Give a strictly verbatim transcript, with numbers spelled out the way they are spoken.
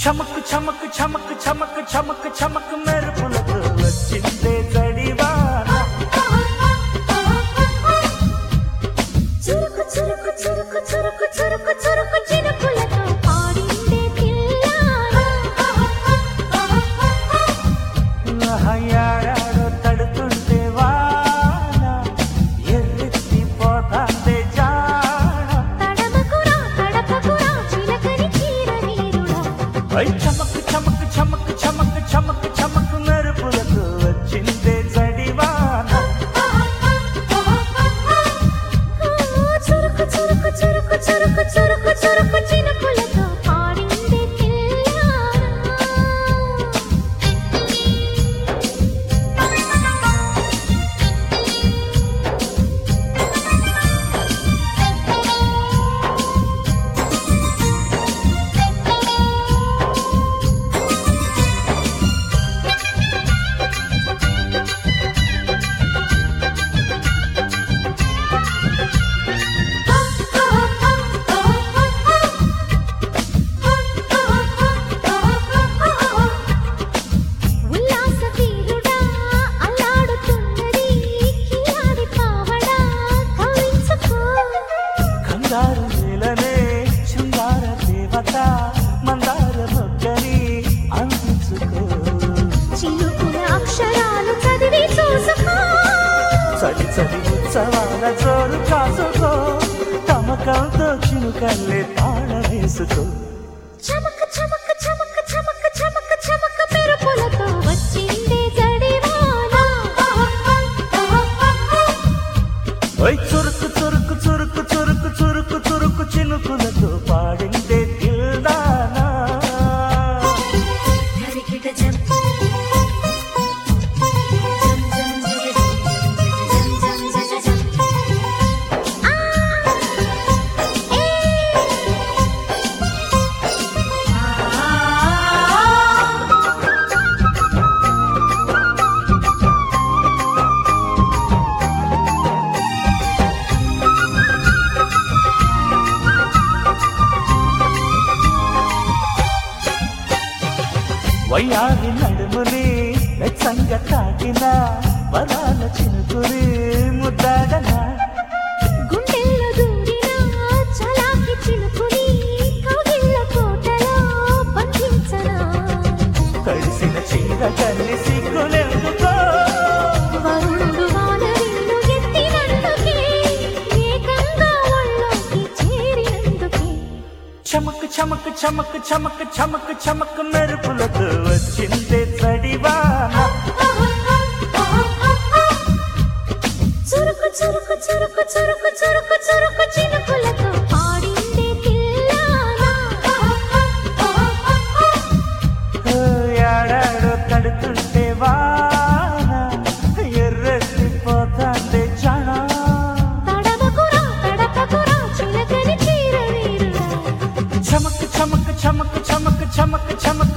చమక్ చమక్ చమక్ చమక్ చమక్ చమక్ మెరుపులతో వచ్చిందే జడివాన చురుకు చురుకు చురుకు చురుకు చురుకు చురుకు చినుకులతో పాడిందే పిల్లానా యాడాడో తడుతుంటే వాన ఎర్రెత్తి పోతాందే జాడ తడమకురా తడపకురా చిలకని చీర నీరుడా ఐ చమక్ చమక్ చమక్ చమక్ చమక్ చమక్ మెరుపులతో వచ్చిందే జడివాన చురుకు చురుకు చురుకు చురుకు చురుకు చురుకు చినుకులతో పాడిందే పిల్లానా ఉల్లాస తీరుడా అల్లాడుతున్నది కిలాడి పావడా కవించుకో కంగారు నేలనే శృంగార దేవత మందార మొగ్గని అందించుకో చినుకుల అక్షరాలు చదివి చూసుకో చలి చలి ఉత్సవాల జోరు కాసుకో తమకంతో చినుకల్లే తాళ వేసుకో చమక చమక చమక చమక చమక చమక మెరుపులతో వచ్చిందే జడివాన ఓయ్ చురుకు చురుకు చురుకు చురుకు చురుకు చురుకు చినుకులతో పాడిందే దిల్దానా ధరికిట జం జం జం జిగ జం జం జగ జం ఆ ఏ వయ్యారి నడుముని వెచ్చంగా తాకిన వరాల చినుకుని ముద్దాడనా గుండెల్లో దూరిన చలాకి చినుకుని కౌగిళ్ళ కోటలో బంధించనా తడిసిన చీర కల్లి సిగ్గులెందుకో వరుణుడు వానవిల్లు ఎత్తినందుకే ఏకంగా ఒళ్ళోకి చేరినందుకే చమక్ చమక్ చమక్ చమక్ చమక్ చమక్ మెరుపులతో వచ్చిందే జడివాన చురుకు చురుకు చురుకు చురుకు చురుకు చురుకు చినుకులతో పాడిందే పిల్లానా ఓ యాడాడో తడుతుంటే వాన ఎర్రెత్తి పోతాందే జాణ తడవకురా తడపకురా చిలకని చీర వీరుడా చమక్ చమక్ చమక్ చమక్ చమక్ చమక్